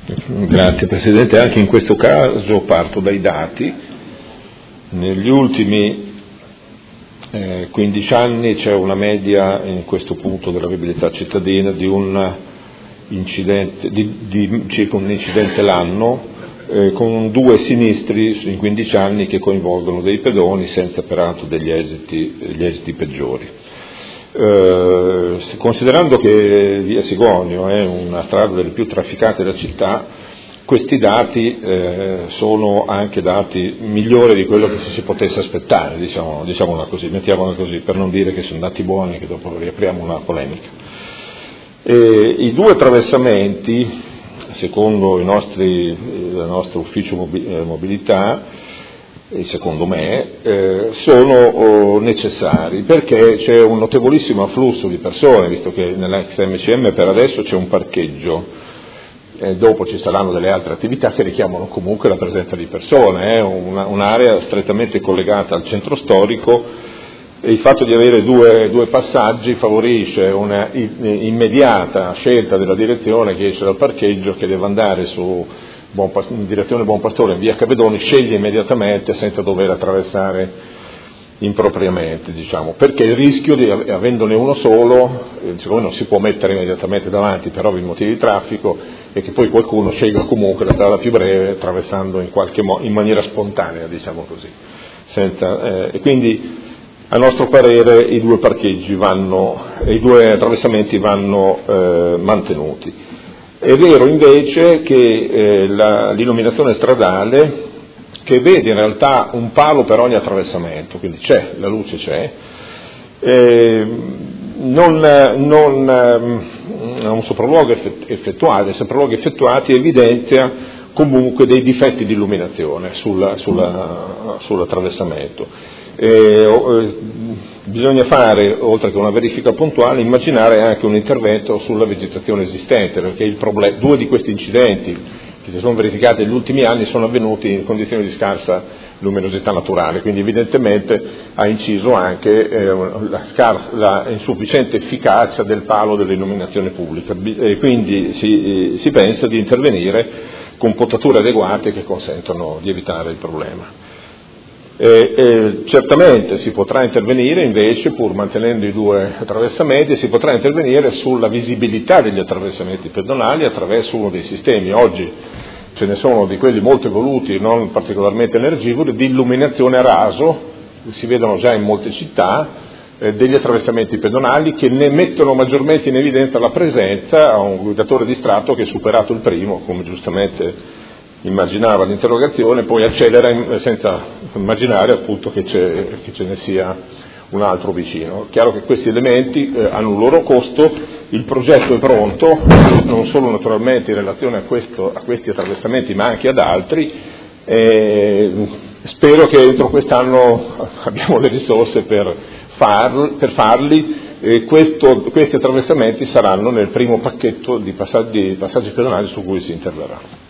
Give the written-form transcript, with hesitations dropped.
Grazie Presidente, anche in questo caso parto dai dati. Negli ultimi 15 anni c'è una media in questo punto della viabilità cittadina di un incidente, di circa un incidente l'anno, con 2 sinistri in 15 anni che coinvolgono dei pedoni senza peraltro degli esiti peggiori. Considerando che via Sigonio è una strada delle più trafficate della città, questi dati sono anche dati migliori di quello che si potesse aspettare, diciamola così, mettiamola così, per non dire che sono dati buoni, che dopo riapriamo una polemica. I 2 attraversamenti, secondo il nostro ufficio mobilità, e secondo me, sono necessari, perché c'è un notevolissimo afflusso di persone, visto che nell'ex MCM per adesso c'è un parcheggio, dopo ci saranno delle altre attività che richiamano comunque la presenza di persone, è un'area strettamente collegata al centro storico, e il fatto di avere due passaggi favorisce una immediata scelta della direzione che esce dal parcheggio, che deve andare in direzione Buon Pastore in via Cavedoni, sceglie immediatamente senza dover attraversare impropriamente, perché il rischio di avendone uno solo, siccome non si può mettere immediatamente davanti per ovvi motivi di traffico, e che poi qualcuno scelga comunque la strada più breve attraversando in maniera spontanea, così. E quindi a nostro parere i 2 parcheggi i 2 attraversamenti vanno mantenuti. È vero invece che l'illuminazione stradale, che vede in realtà un palo per ogni attraversamento, quindi la luce c'è, non ha un sopralluogo effettuati evidenzia comunque dei difetti di illuminazione sull'attraversamento. Bisogna fare, oltre che una verifica puntuale, immaginare anche un intervento sulla vegetazione esistente, perché 2 di questi incidenti che si sono verificati negli ultimi anni sono avvenuti in condizioni di scarsa luminosità naturale, quindi evidentemente ha inciso anche la insufficiente efficacia del palo dell'illuminazione pubblica, e quindi si pensa di intervenire con potature adeguate che consentono di evitare il problema. Certamente si potrà intervenire invece, pur mantenendo i 2 attraversamenti, si potrà intervenire sulla visibilità degli attraversamenti pedonali attraverso uno dei sistemi. Oggi ce ne sono di quelli molto evoluti, non particolarmente energivori, di illuminazione a raso, si vedono già in molte città, degli attraversamenti pedonali che ne mettono maggiormente in evidenza la presenza a un guidatore distratto che, superato il primo, come giustamente immaginava l'interrogazione, poi accelera senza immaginare appunto che ce ne sia un altro vicino. È chiaro che questi elementi hanno un loro costo, il progetto è pronto, non solo naturalmente in relazione a questi attraversamenti ma anche ad altri, spero che entro quest'anno abbiamo le risorse per farli, questi attraversamenti saranno nel primo pacchetto di passaggi pedonali su cui si interverrà.